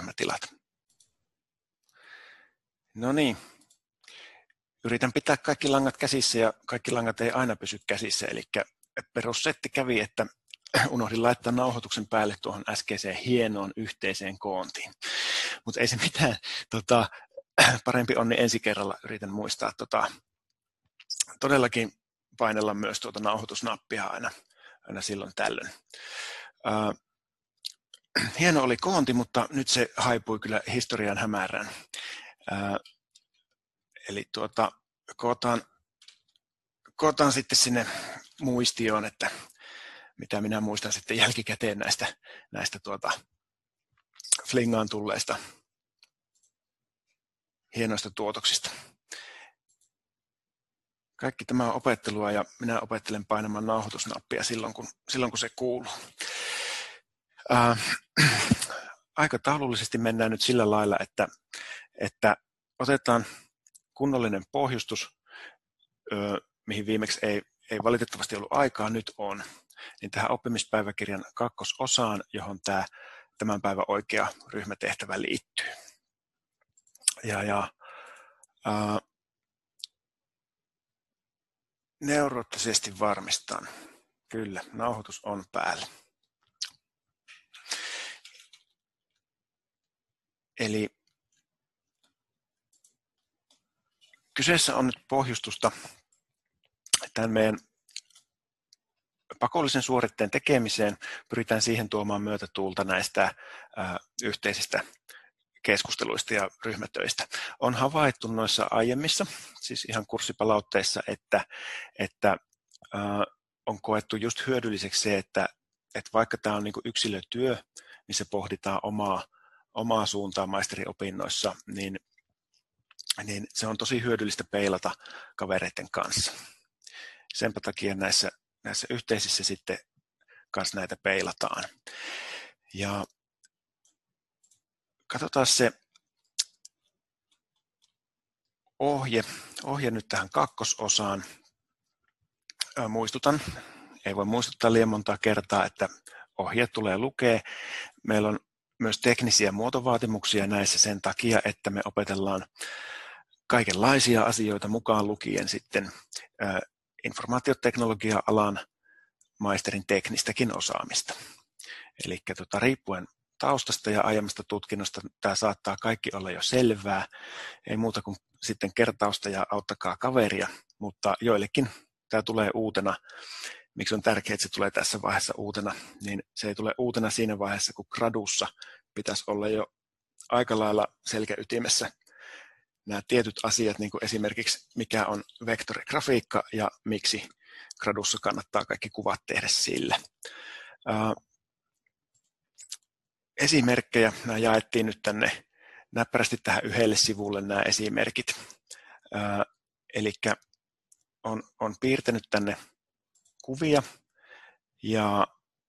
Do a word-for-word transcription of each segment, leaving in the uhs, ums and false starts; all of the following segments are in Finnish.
ryhmätilat. No niin, yritän pitää kaikki langat käsissä ja kaikki langat ei aina pysy käsissä, eli perussetti kävi, että unohdin laittaa nauhoituksen päälle tuohon äskeiseen hienoon yhteiseen koontiin, mutta ei se mitään, tota, parempi onni ensi kerralla, yritän muistaa tota, todellakin painella myös tuota nauhoitusnappia aina, aina silloin tällöin. Uh, hieno oli koonti, mutta nyt se haipui kyllä historian hämärään. Uh, eli tuota, kootaan, kootaan sitten sinne muistioon, että mitä minä muistan sitten jälkikäteen näistä, näistä tuota, Flingaan tulleista hienoista tuotoksista. Kaikki tämä on opettelua ja minä opettelen painamaan nauhoitusnappia silloin, kun, silloin, kun se kuuluu. Äh, aikataulullisesti mennään nyt sillä lailla, että, että otetaan kunnollinen pohjustus, ö, mihin viimeksi ei, ei valitettavasti ollut aikaa, nyt on, niin tähän oppimispäiväkirjan kakkososaan, johon tämä tämän päivän oikea ryhmätehtävä liittyy. Ja, ja ää, neuroottisesti varmistan. Kyllä, nauhoitus on päällä. Eli kyseessä on nyt pohjustusta tämän meidän pakollisen suoritteen tekemiseen. Pyritään siihen tuomaan myötätuulta näistä ää, yhteisistä keskusteluista ja ryhmätöistä. On havaittu noissa aiemmissa, siis ihan kurssipalautteissa, että, että ää, on koettu just hyödylliseksi se, että, että vaikka tämä on niin kuin yksilötyö, niin se pohditaan omaa, omaa suuntaa maisteriopinnoissa, niin, niin se on tosi hyödyllistä peilata kavereiden kanssa. Senpä takia näissä, näissä yhteisissä sitten kanssa näitä peilataan. Ja katsotaan se ohje, ohje nyt tähän kakkososaan. Muistutan, ei voi muistuttaa liian montaa kertaa, että ohje tulee lukea. Meillä on myös teknisiä muotovaatimuksia näissä sen takia, että me opetellaan kaikenlaisia asioita mukaan lukien sitten informaatioteknologia-alan maisterin teknistäkin osaamista. Eli tota, riippuen taustasta ja aiemmasta tutkinnosta tämä saattaa kaikki olla jo selvää. Ei muuta kuin sitten kertausta ja auttakaa kaveria, mutta joillekin tämä tulee uutena. Miksi on tärkeää, että se tulee tässä vaiheessa uutena, niin se ei tule uutena siinä vaiheessa, kun gradussa pitäisi olla jo aika lailla selkäytimessä nämä tietyt asiat, niin kuin esimerkiksi mikä on vektorigrafiikka ja miksi gradussa kannattaa kaikki kuvat tehdä sillä. Esimerkkejä, nämä jaettiin nyt tänne näppärästi tähän yhdelle sivulle nämä esimerkit. Eli on, on piirtänyt tänne kuvia ja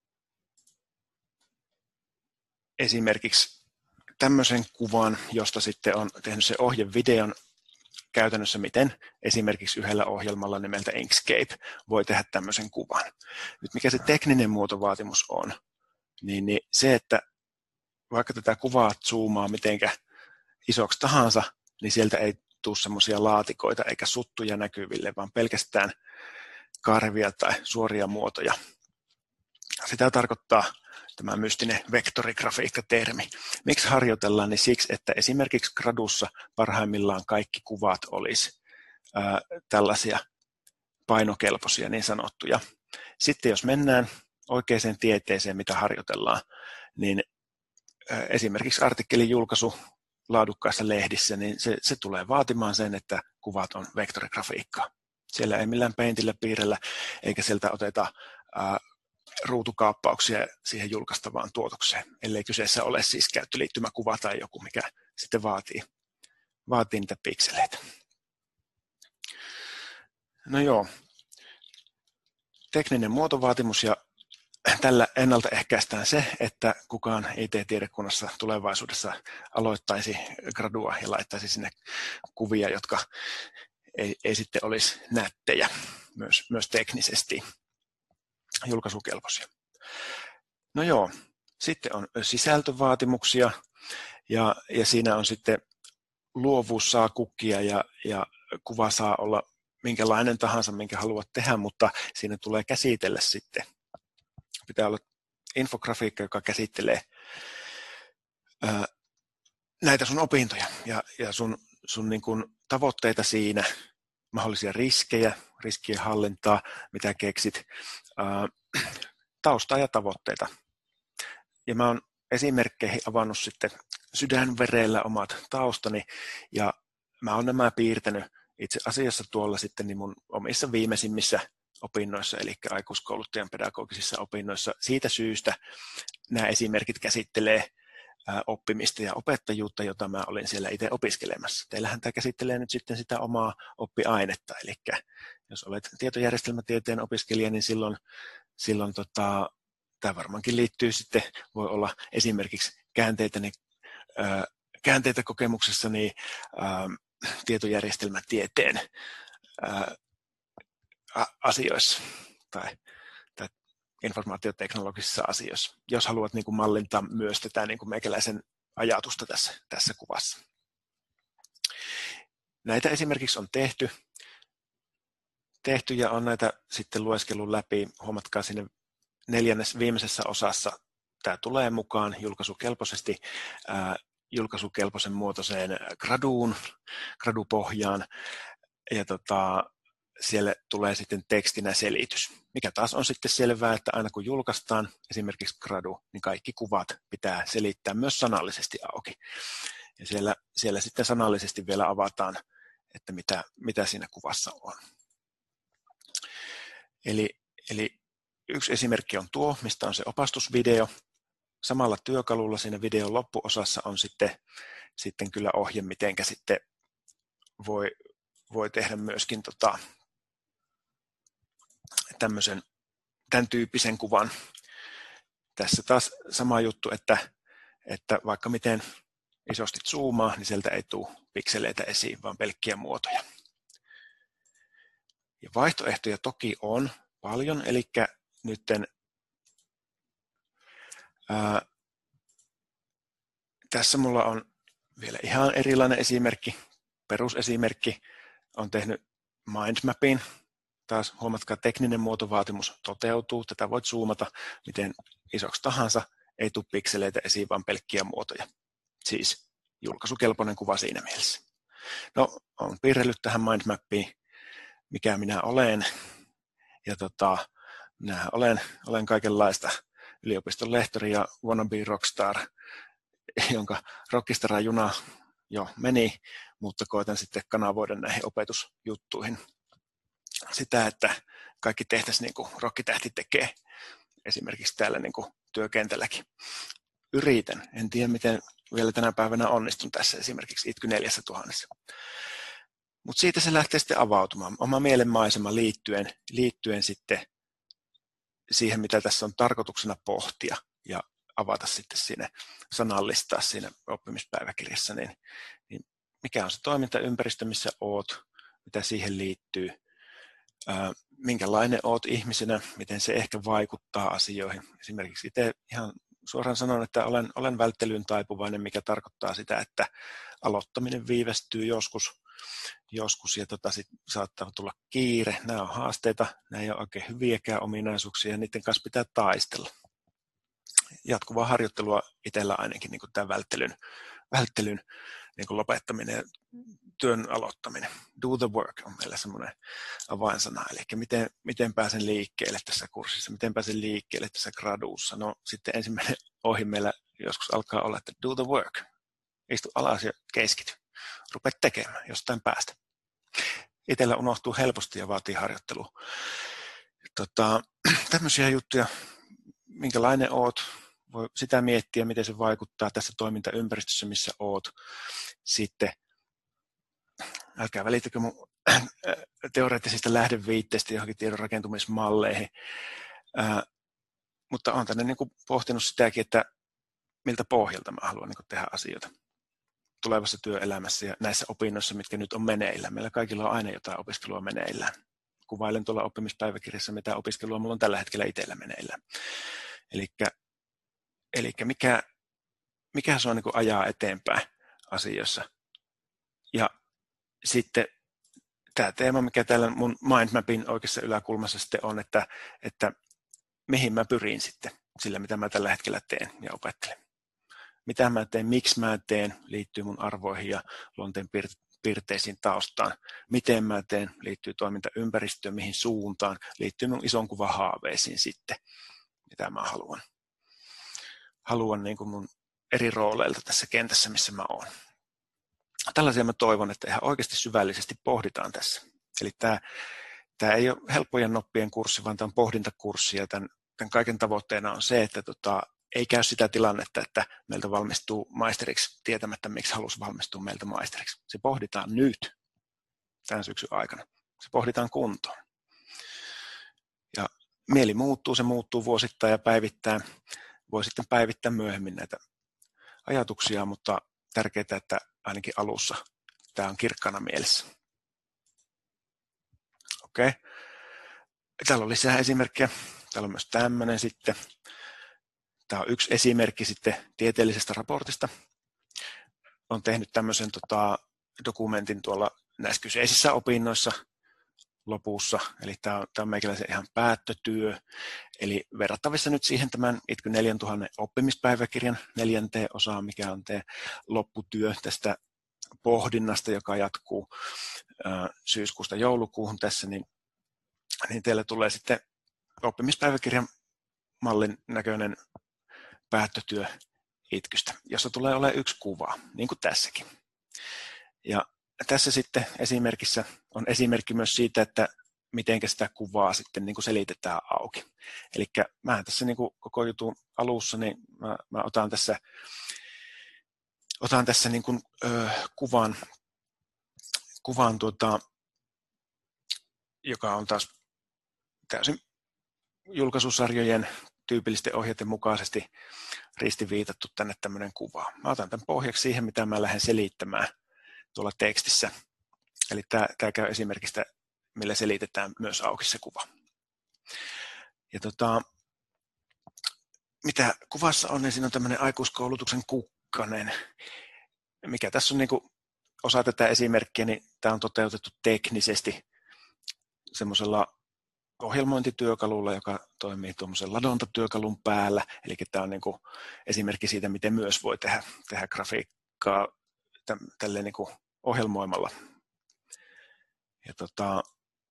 esimerkiksi tämmöisen kuvan, josta sitten on tehnyt se ohjevideon käytännössä, miten esimerkiksi yhdellä ohjelmalla nimeltä Inkscape voi tehdä tämmöisen kuvan. Nyt mikä se tekninen muotovaatimus on, niin, niin se, että vaikka tätä kuvaa zoomaa mitenkä isoksi tahansa, niin sieltä ei tule semmoisia laatikoita eikä suttuja näkyville, vaan pelkästään karvia tai suoria muotoja. Sitä tarkoittaa tämä mystinen vektorigrafiikka-termi. Miksi harjoitellaan? Niin siksi, että esimerkiksi gradussa parhaimmillaan kaikki kuvat olisi ää, tällaisia painokelpoisia niin sanottuja. Sitten jos mennään oikeaan tieteeseen, mitä harjoitellaan, niin ää, esimerkiksi artikkelin julkaisu laadukkaissa lehdissä, niin se, se tulee vaatimaan sen, että kuvat on vektorigrafiikkaa. Siellä ei millään peintillä piirrellä, eikä sieltä oteta ää, ruutukaappauksia siihen julkaistavaan tuotokseen, ellei kyseessä ole siis käyttöliittymäkuva tai joku, mikä sitten vaatii, vaatii niitä pikseleitä. No joo, tekninen muotovaatimus ja tällä ennaltaehkäistään se, että kukaan I T-tiedekunnassa tulevaisuudessa aloittaisi gradua ja laittaisi sinne kuvia, jotka ei, ei sitten olisi nättejä myös, myös teknisesti julkaisukelpoisia. No joo, sitten on sisältövaatimuksia Ja, ja siinä on sitten luovuus saa kukkia ja, ja kuva saa olla minkälainen tahansa, minkä haluat tehdä, mutta siinä tulee käsitellä sitten. Pitää olla infografiikka, joka käsittelee ää, näitä sun opintoja ja, ja sun, sun niin kuin tavoitteita siinä, mahdollisia riskejä, riskien hallintaa, mitä keksit, ää, taustaa ja tavoitteita. Ja mä oon esimerkkeihin avannut sitten sydänvereillä omat taustani, ja mä oon nämä piirtänyt itse asiassa tuolla sitten niin mun omissa viimeisimmissä opinnoissa, eli aikuiskouluttajan pedagogisissa opinnoissa. Siitä syystä nämä esimerkit käsittelee oppimista ja opettajuutta, jota mä olin siellä itse opiskelemassa. Teillähän tämä käsittelee nyt sitten sitä omaa oppiainetta, eli jos olet tietojärjestelmätieteen opiskelija, niin silloin, silloin tota, tämä varmaankin liittyy sitten, voi olla esimerkiksi käänteitä, niin, ää, käänteitä kokemuksessani ää, tietojärjestelmätieteen ää, asioissa tai, tai informaatioteknologisissa asioissa, jos haluat niin kuin mallintaa myös tätä niin kuin meikäläisen ajatusta tässä, tässä kuvassa. Näitä esimerkiksi on tehty, tehty ja on näitä sitten lueskelun läpi. Huomatkaa sinne neljännes viimeisessä osassa tämä tulee mukaan julkaisukelpoisesti, ää, julkaisukelpoisen muotoiseen graduun, gradupohjaan, ja tota, siellä tulee sitten tekstinä selitys, mikä taas on sitten selvää, että aina kun julkaistaan esimerkiksi gradu, niin kaikki kuvat pitää selittää myös sanallisesti auki. Ja siellä, siellä sitten sanallisesti vielä avataan, että mitä, mitä siinä kuvassa on. Eli, eli yksi esimerkki on tuo, mistä on se opastusvideo. Samalla työkalulla siinä videon loppuosassa on sitten, sitten kyllä ohje, mitenkä sitten voi, voi tehdä myöskin tota, tämmöisen, tämän tyyppisen kuvan. Tässä taas sama juttu, että, että vaikka miten isosti zoomaa, niin sieltä ei tule pikseleitä esiin, vaan pelkkiä muotoja. Ja vaihtoehtoja toki on paljon, eli nytten ää, tässä mulla on vielä ihan erilainen esimerkki, perusesimerkki. Olen tehnyt mindmapin. Taas huomatkaa, tekninen muotovaatimus toteutuu. Tätä voit zoomata miten isoksi tahansa. Ei tule pikseleitä esiin, vaan pelkkiä muotoja. Siis julkaisukelpoinen kuva siinä mielessä. No, olen piirrellyt tähän mindmappiin, mikä minä olen. Ja tota, minä olen, olen kaikenlaista yliopiston lehtori ja wannabe rockstar, jonka rockistara-juna jo meni, mutta koitan sitten kanavoida näihin opetusjuttuihin sitä, että kaikki tehtäisiin niin kuin rockitähti tekee, esimerkiksi täällä niin kuin työkentälläkin. Yritän, en tiedä miten vielä tänä päivänä onnistun tässä esimerkiksi Itky neljässä tuhannessa. Mutta siitä se lähtee sitten avautumaan. Oma mielenmaisema liittyen, liittyen sitten siihen, mitä tässä on tarkoituksena pohtia ja avata sitten siinä, sanallistaa siinä oppimispäiväkirjassa, niin, niin mikä on se toimintaympäristö, missä oot, mitä siihen liittyy, ää, minkälainen oot ihmisenä, miten se ehkä vaikuttaa asioihin. Esimerkiksi itse ihan suoraan sanon, että olen, olen välttelyyn taipuvainen, mikä tarkoittaa sitä, että aloittaminen viivästyy joskus, joskus ja tota, sit saattaa tulla kiire. Nämä on haasteita, nämä ei ole oikein hyviäkään ominaisuuksia ja niiden kanssa pitää taistella. Jatkuvaa harjoittelua itsellä ainakin niin kuin tämän välttelyn, välttelyn niin kuin lopettaminen ja työn aloittaminen. Do the work on meillä semmoinen avainsana, eli miten, miten pääsen liikkeelle tässä kurssissa, miten pääsen liikkeelle tässä graduussa. No sitten ensimmäinen ohi meillä joskus alkaa olla, että do the work. Istu alas ja keskity. Rupea tekemään jostain päästä. Itsellä unohtuu helposti ja vaatii harjoittelua. Tota, tämmöisiä juttuja, minkälainen oot, voi sitä miettiä, miten se vaikuttaa tässä toimintaympäristössä, missä oot. Sitten, älkää välittäkö mun teoreettisista lähdeviitteistä johonkin tiedon rakentumismalleihin, Ää, mutta olen tänne niin kuin pohtinut sitäkin, että miltä pohjalta mä haluan niin kuin tehdä asioita tulevassa työelämässä ja näissä opinnoissa, mitkä nyt on meneillään. Meillä kaikilla on aina jotain opiskelua meneillään. Kuvailen tuolla oppimispäiväkirjassa, mitä opiskelua mulla on tällä hetkellä itsellä meneillään. Elikkä, elikkä mikä, mikä se on niin kuin ajaa eteenpäin asioissa. Ja sitten tämä teema, mikä täällä mun mindmapin oikeassa yläkulmassa sitten on, että, että mihin mä pyrin sitten sillä, mitä mä tällä hetkellä teen ja opettelen. Mitä mä teen, miksi mä teen, liittyy mun arvoihin ja luonteen piirteisiin taustaan. Miten mä teen, liittyy toimintaympäristöön, mihin suuntaan, liittyy mun ison kuvan haaveisiin sitten, mitä mä haluan. Haluan niin kuin mun eri rooleilta tässä kentässä, missä mä oon. Tällaisia mä toivon, että ihan oikeasti syvällisesti pohditaan tässä. Eli tämä, tämä ei ole helppojen noppien kurssi, vaan tämä on pohdintakurssi, ja tämän, tämän kaiken tavoitteena on se, että tota, ei käy sitä tilannetta, että meiltä valmistuu maisteriksi tietämättä, miksi halusi valmistua meiltä maisteriksi. Se pohditaan nyt, tämän syksyn aikana. Se pohditaan kuntoon. Ja mieli muuttuu, se muuttuu vuosittain ja päivittäin. Voi sitten päivittää myöhemmin näitä ajatuksia, mutta tärkeää, että ainakin alussa tämä on kirkkana mielessä. Okei. Okay. Täällä on lisää esimerkkejä. Täällä on myös tämmöinen sitten. Tämä on yksi esimerkki sitten tieteellisestä raportista. Olen tehnyt tämmöisen tota, dokumentin tuolla näissä kyseisissä opinnoissa lopussa. Eli tämä on, tämä on meikäläisen ihan päättötyö. Eli verrattavissa nyt siihen tämän I T K Y neljätuhatta oppimispäiväkirjan neljänteen osaan, mikä on te lopputyö tästä pohdinnasta, joka jatkuu ää, syyskuusta joulukuuhun tässä, niin, niin teille tulee sitten oppimispäiväkirjan mallin näköinen päättötyö I T K Ystä, jossa tulee olemaan yksi kuva, niin kuin tässäkin. Ja tässä sitten esimerkissä on esimerkki myös siitä, että miten sitä kuvaa sitten niin kuin selitetään auki. Eli mä tässä niin kuin koko jutun alussa, niin mä, mä otan tässä, otan tässä niin kuin, ö, kuvan, kuvan tuota, joka on taas täysin julkaisusarjojen tyypillisten ohjeiden mukaisesti ristiviitattu tänne tämmöinen kuva. Mä otan tämän pohjaksi siihen, mitä mä lähden selittämään tuolla tekstissä. Eli tämä, tämä käy esimerkistä, millä selitetään myös auki se kuva. Ja tota, mitä kuvassa on, niin siinä on tämmöinen aikuiskoulutuksen kukkanen. Mikä tässä on niin kuin osa tätä esimerkkiä, niin tämä on toteutettu teknisesti semmoisella ohjelmointityökalulla, joka toimii tuommoisen ladontatyökalun päällä. Eli tämä on niin kuin esimerkki siitä, miten myös voi tehdä, tehdä grafiikkaa tälleen niin kuin ohjelmoimalla. Ja tota,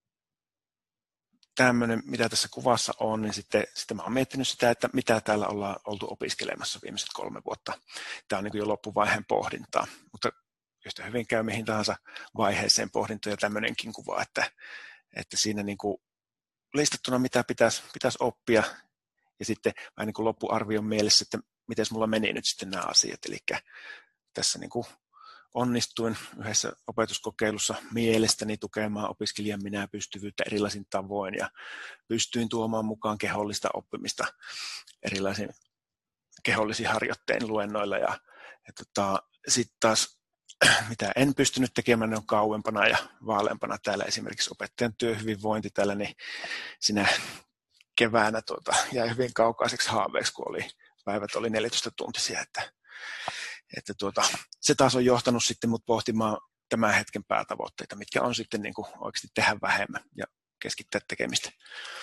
tämmöinen, mitä tässä kuvassa on, niin sitten, sitten mä oon miettinyt sitä, että mitä täällä ollaan oltu opiskelemassa viimeiset kolme vuotta. Tämä on niin kuin jo loppuvaiheen pohdintaa, mutta yhtä hyvin käy mihin tahansa vaiheeseen pohdintoja tämmöinenkin kuva, että, että siinä niin kuin listattuna, mitä pitäisi, pitäisi oppia, ja sitten vähän niin kuin loppuarvion mielessä, että miten mulla meni nyt sitten nämä asiat. Eli tässä niin kuin onnistuin yhdessä opetuskokeilussa mielestäni tukemaan opiskelijan minä pystyvyyttä erilaisin tavoin, ja pystyin tuomaan mukaan kehollista oppimista erilaisin kehollisiin harjoittein luennoilla, ja, ja tota, sitten taas mitä en pystynyt tekemään, ne on kauempana ja vaaleampana täällä esimerkiksi opettajan työhyvinvointi täällä, niin sinä keväänä tuota, jäi hyvin kaukaiseksi haaveeksi, kun oli, päivät oli neljätoista tuntisia, että, että tuota, se taas on johtanut sitten mut pohtimaan tämän hetken päätavoitteita, mitkä on sitten niin kuin oikeasti tehdä vähemmän ja keskittää tekemistä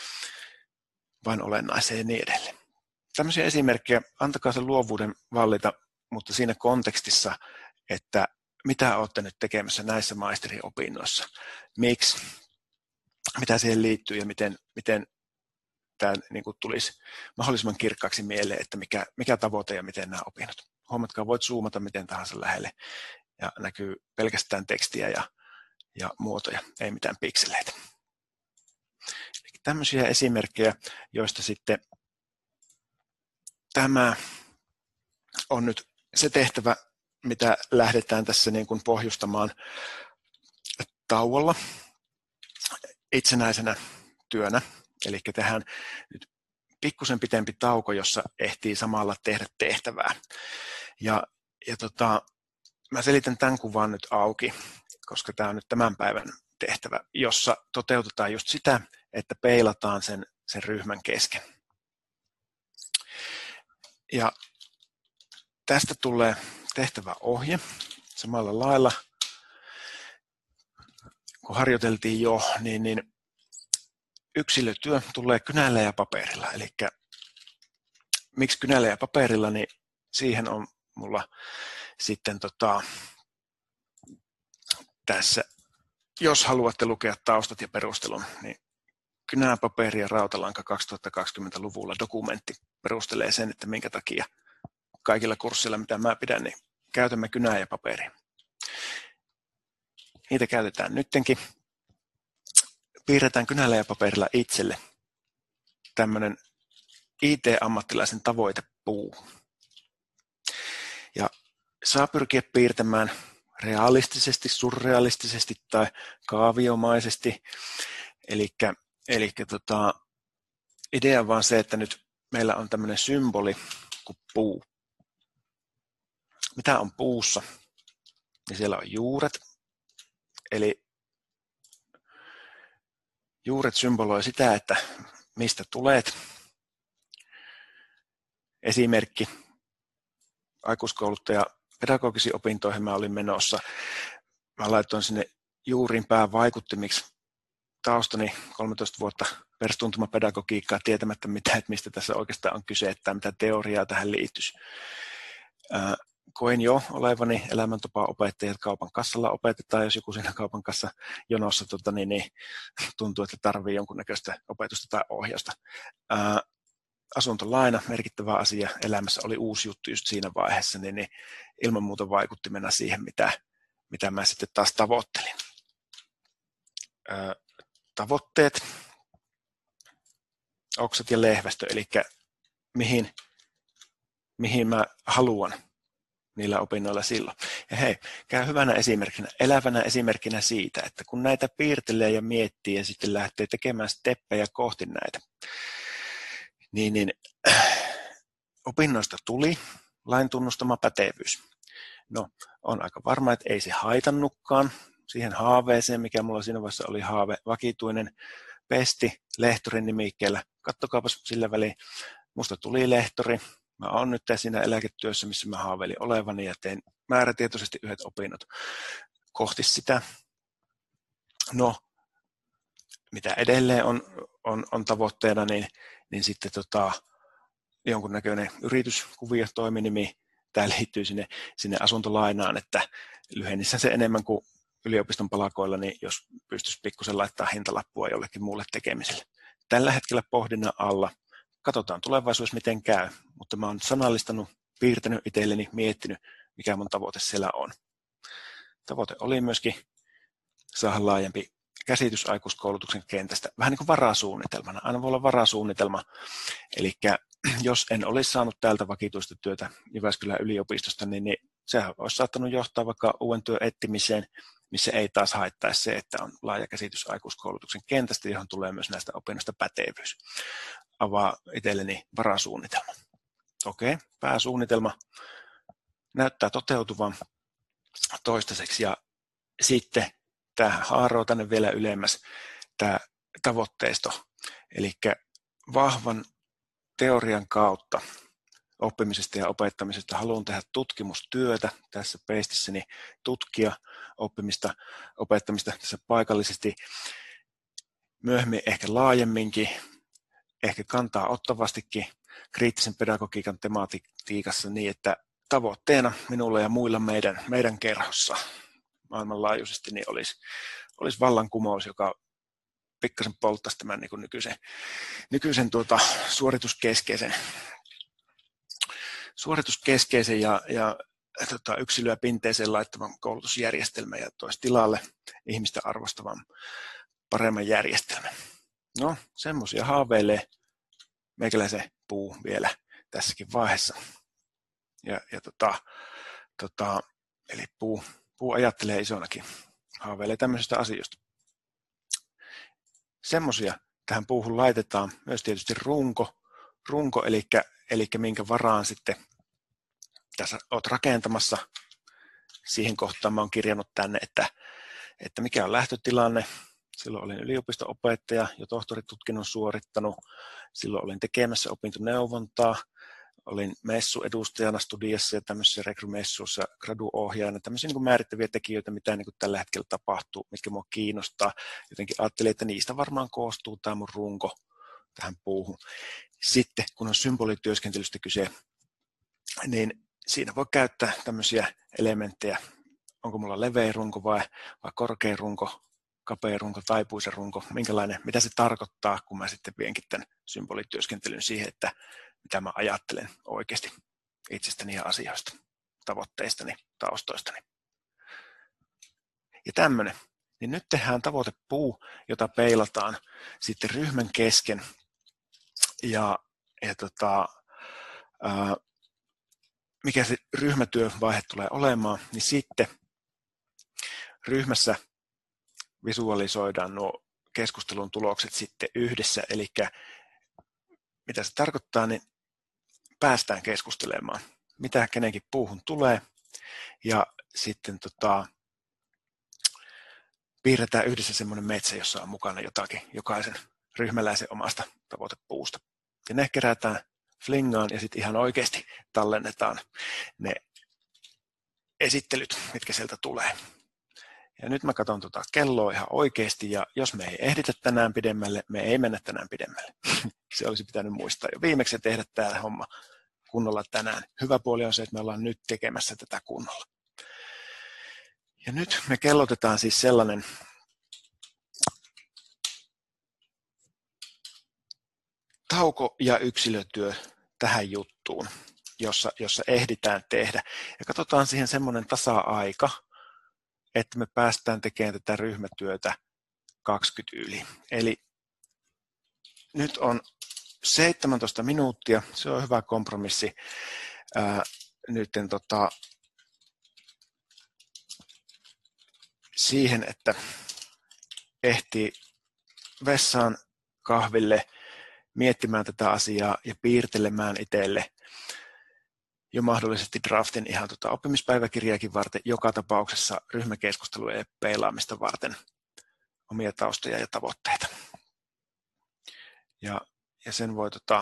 vain olennaiseen ja niin edelleen. Tämmöisiä esimerkkejä, antakaa sen luovuuden vallita, mutta siinä kontekstissa, että mitä olette nyt tekemässä näissä maisteriopinnoissa, miksi, mitä siihen liittyy ja miten, miten tämä niin kuin tulisi mahdollisimman kirkkaaksi mieleen, että mikä, mikä tavoite ja miten nämä opinnot. Huomatkaa, voit zoomata miten tahansa lähelle ja näkyy pelkästään tekstiä ja, ja muotoja, ei mitään pikseleitä. Eli tämmöisiä esimerkkejä, joista sitten tämä on nyt se tehtävä, mitä lähdetään tässä niin kuin pohjustamaan tauolla itsenäisenä työnä. Eli tehdään nyt pikkusen pitempi tauko, jossa ehtii samalla tehdä tehtävää. Ja, ja tota, mä selitän tämän kuvan nyt auki, koska tämä on nyt tämän päivän tehtävä, jossa toteutetaan just sitä, että peilataan sen, sen ryhmän kesken. Ja tästä tulee tehtäväohje samalla lailla, kun harjoiteltiin jo, niin, niin yksilötyö tulee kynällä ja paperilla. Eli miksi kynällä ja paperilla, niin siihen on mulla sitten tota, tässä, jos haluatte lukea taustat ja perustelun, niin kynä, paperi ja rautalanka kaksituhattakaksikymmentäluvulla dokumentti perustelee sen, että minkä takia kaikilla kursseilla, mitä mä pidän, niin käytämme kynää ja paperia. Niitä käytetään nyttenkin. Piirretään kynällä ja paperilla itselle tämmöinen I T-ammattilaisen tavoitepuu. Ja saa pyrkiä piirtämään realistisesti, surrealistisesti tai kaaviomaisesti. Elikkä, elikkä tota, idea on vaan se, että nyt meillä on tämmöinen symboli kuin puu. Mitä on puussa? Niin siellä on juuret. Eli juuret symboloi sitä, että mistä tulet. Esimerkki. Aikuiskouluttaja pedagogisiin opintoihin mä olin menossa. Mä laitoin sinne juuriin päävaikuttimiksi taustani kolmetoista vuotta perustuntumapedagogiikkaa tietämättä mitään, että mistä tässä oikeastaan on kyse, että mitä teoriaa tähän liittyisi. Koin jo olevani elämäntapa-opettaja, että kaupan kassalla opetetaan, jos joku siinä kaupan kassa jonossa tota, niin, niin, tuntuu, että tarvii jonkunnäköistä opetusta tai ohjausta. Ää, asuntolaina, merkittävä asia elämässä, oli uusi juttu just siinä vaiheessa, niin, niin ilman muuta vaikutti mennä siihen, mitä, mitä mä sitten taas tavoittelin. Ää, tavoitteet, oksat ja lehvästö, eli mihin, mihin mä haluan niillä opinnoilla silloin. Ja hei, käy hyvänä esimerkkinä, elävänä esimerkkinä siitä, että kun näitä piirtelee ja miettii ja sitten lähtee tekemään steppejä kohti näitä, niin, niin opinnoista tuli lain tunnustama pätevyys. No, on aika varma, että ei se haitannutkaan siihen haaveeseen, mikä mulla siinä vaiheessa oli haave, vakituinen pesti lehtorin nimikkeellä. Kattokaapas sillä väliin, musta tuli lehtori. Mä oon nyt siinä eläketyössä, missä mä haaveilin olevani ja tein määrätietoisesti yhdet opinnot kohti sitä. No, mitä edelleen on, on, on tavoitteena, niin, niin sitten tota, jonkunnäköinen yrityskuvio, toiminimi, tämä liittyy sinne, sinne asuntolainaan, että lyhennissä se enemmän kuin yliopiston palakoilla, niin jos pystyisi pikkusen laittaa hintalappua jollekin muulle tekemiselle. Tällä hetkellä pohdinnan alla. Katsotaan tulevaisuudessa, miten käy, mutta mä oon sanallistanut, piirtänyt itselleni, miettinyt, mikä mun tavoite siellä on. Tavoite oli myöskin saada laajempi käsitys aikuiskoulutuksen kentästä, vähän niin kuin varasuunnitelmana. Aina voi olla varasuunnitelma, eli jos en olisi saanut täältä vakituista työtä Jyväskylän yliopistosta, niin, niin sehän olisi saattanut johtaa vaikka uuden työn etsimiseen, missä ei taas haittaisi se, että on laaja käsitys aikuiskoulutuksen kentästä, johon tulee myös näistä opinnoista pätevyys. Avaa itselleni varasuunnitelma. Okei, pääsuunnitelma näyttää toteutuvan toistaiseksi ja sitten tämähän haaroo tänne vielä ylemmäs tämä tavoitteisto, eli vahvan teorian kautta oppimisesta ja opettamisesta haluan tehdä tutkimustyötä tässä peistissäni, tutkia oppimista, opettamista tässä paikallisesti, myöhemmin ehkä laajemminkin, ehkä kantaa ottavastikin kriittisen pedagogiikan tematiikassa niin, että tavoitteena minulla ja muilla meidän, meidän kerhossa maailmanlaajuisesti niin olisi, olisi vallankumous, joka pikkasen polttaisi tämän niin kuin nykyisen, nykyisen tuota, suorituskeskeisen, suorituskeskeisen ja, ja tota, yksilöä pinteeseen laittavan koulutusjärjestelmän ja toisi tilalle ihmistä arvostavan paremman järjestelmän. No, semmoisia haaveilee meikäläisen puu vielä tässäkin vaiheessa. Ja, ja tota, tota, eli puu, puu ajattelee isonakin, haaveilee tämmöisistä asioista. Semmoisia tähän puuhun laitetaan myös tietysti runko, runko eli, eli minkä varaan sitten tässä olet rakentamassa. Siihen kohtaan mä oon kirjannut tänne, että, että mikä on lähtötilanne. Silloin olin yliopisto-opettaja, jo tohtoritutkinnon suorittanut. Silloin olin tekemässä opintoneuvontaa. olin messuedustajana studiossa ja tämmöisissä rekrymessuissa graduohjaajana, tämmöisiä niin kuin määrittäviä tekijöitä, mitä niin kuin tällä hetkellä tapahtuu, mitkä mua kiinnostaa. Jotenkin ajattelin, että niistä varmaan koostuu tämä mun runko tähän puuhun. Sitten, kun on symbolityöskentelystä kyse, niin siinä voi käyttää tämmöisiä elementtejä. Onko mulla leveä runko vai, vai korkea runko, kapea runko, taipuisa runko, minkälainen, mitä se tarkoittaa, kun mä sitten vienkin tämän symbolityöskentelyn siihen, että mitä mä ajattelen oikeasti itsestäni ja asioista, tavoitteistani, taustoistani. Ja tämmöinen. Niin nyt tehdään tavoitepuu, jota peilataan sitten ryhmän kesken. Ja, ja tota, ää, mikä se ryhmätyövaihe tulee olemaan, niin sitten ryhmässä visualisoidaan nuo keskustelun tulokset sitten yhdessä. Eli mitä se tarkoittaa, niin päästään keskustelemaan, mitä kenenkin puuhun tulee, ja sitten tota, piirretään yhdessä semmoinen metsä, jossa on mukana jotakin jokaisen ryhmäläisen omasta tavoitepuusta. Ja ne kerätään flingaan ja sitten ihan oikeasti tallennetaan ne esittelyt, mitkä sieltä tulee. Ja nyt mä katson tuota kelloa ihan oikeasti, ja jos me ei ehditä tänään pidemmälle, me ei mennä tänään pidemmälle. Se olisi pitänyt muistaa jo viimeksi ja tehdä tämä homma kunnolla tänään. Hyvä puoli on se, että me ollaan nyt tekemässä tätä kunnolla. Ja nyt me kellotetaan siis sellainen tauko- ja yksilötyö tähän juttuun, jossa, jossa ehditään tehdä. Ja katsotaan siihen semmoinen tasa-aika, että me päästään tekemään tätä ryhmätyötä kaksikymmentä yli. Eli nyt on seitsemäntoista minuuttia, se on hyvä kompromissi. Ää, nyt tota, siihen, että ehtii vessaan, kahville, miettimään tätä asiaa ja piirtelemään itselle jo mahdollisesti draftin ihan tota oppimispäiväkirjaakin varten, joka tapauksessa ryhmäkeskustelua ja peilaamista varten omia taustoja ja tavoitteita. Ja, ja sen voi tota,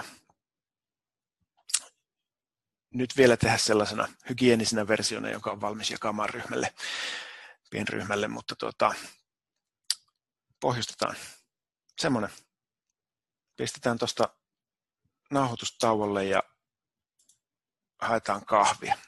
nyt vielä tehdä sellaisena hygienisenä versiona, joka on valmis jakamaan ryhmälle, pienryhmälle, mutta tota, pohjustetaan semmoinen. Pistetään tuosta nauhoitustauolle ja haetaan kahvia.